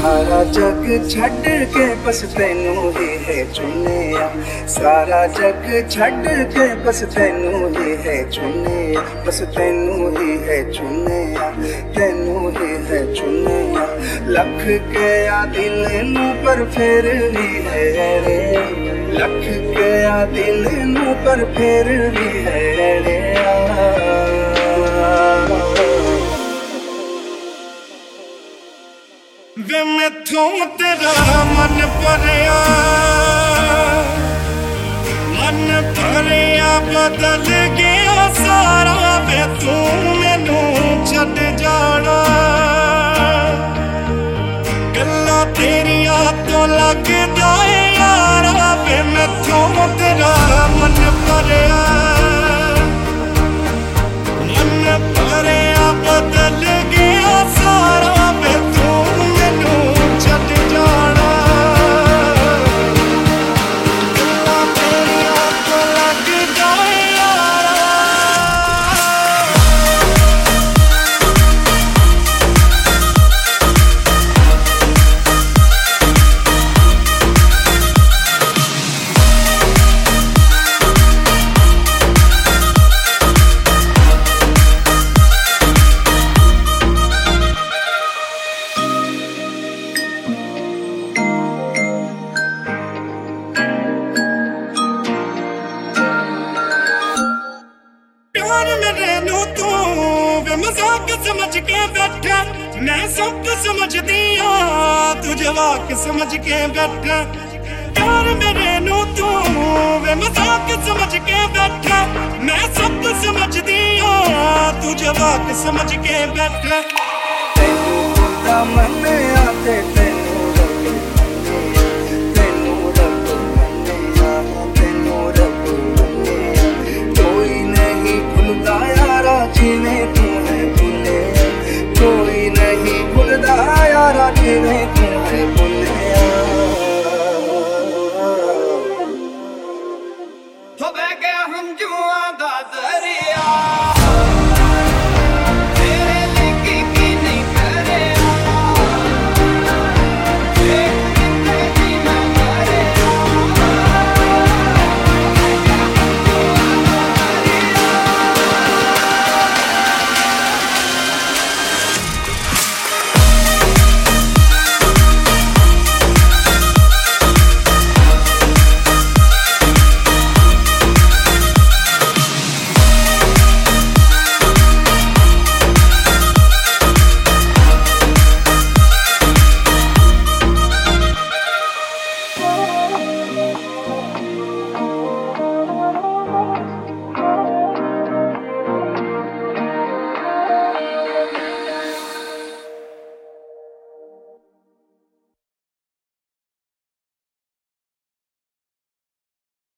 सारा जग छड़ के बस तैनू ही है चुने, सारा जग छड़ के बस तैनू ही है चुने, बस तैनू ही है चुने, तैनू ही है चुने। लख के आ दिल नू पर फिर भी है रे, लख के आ दिल नू पर फिर भी है रे। वे मैथों तेरा मन भरिया, मन भरिया बदल गया सारा, वे तू मैनू छड़ जाना, गल्लां तेरिया तो लगदा है यारा। वे मैथों तेरा मन भरिया, मन भरिया बदल गया सारा, वे तू मजाक समझ के बैठा, मैं सब समझदी हाँ, तू जवाक समझ के बैठा। प्यार मेरे नू तू वे मजाक समझ के बैठा, मैं सब समझदी हाँ, तू जवाक समझ के बैठा। तैनू खुदा मने आते तैनू रब मने, तैनू रब मने, तैनू रब मने। कोई नहीं भूलता यारा जिन्हें तू है भूले, कोई नहीं भूलता यारा जिन्हें तू है भूले। तो बह गया हम जुआ